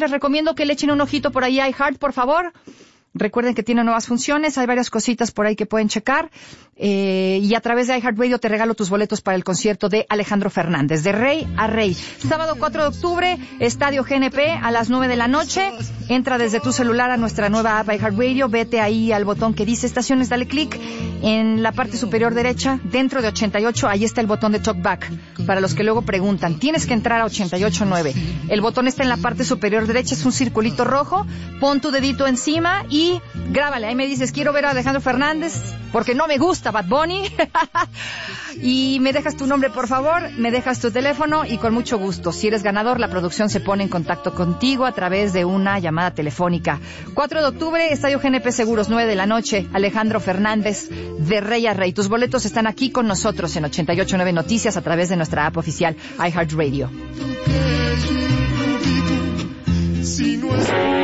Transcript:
les recomiendo que le echen un ojito por ahí a iHeart, por favor. Recuerden que tiene nuevas funciones, hay varias cositas por ahí que pueden checar. Y a través de iHeartRadio te regalo tus boletos para el concierto de Alejandro Fernández, de rey a rey. Sábado 4 de octubre, Estadio GNP a las 9 de la noche. Entra desde tu celular a nuestra nueva app iHeartRadio, vete ahí al botón que dice estaciones, dale clic. En la parte superior derecha, dentro de 88, ahí está el botón de Talkback. Para los que luego preguntan, tienes que entrar a 88.9. El botón está en la parte superior derecha, es un circulito rojo. Pon tu dedito encima y grábale. Ahí me dices, quiero ver a Alejandro Fernández, porque no me gusta Bad Bunny. Y me dejas tu nombre, por favor, me dejas tu teléfono y con mucho gusto. Si eres ganador, la producción se pone en contacto contigo a través de una llamada telefónica. 4 de octubre, Estadio GNP Seguros, 9 de la noche. Alejandro Fernández, de rey a rey. Tus boletos están aquí con nosotros en 88.9 Noticias a través de nuestra app oficial iHeartRadio. Si no es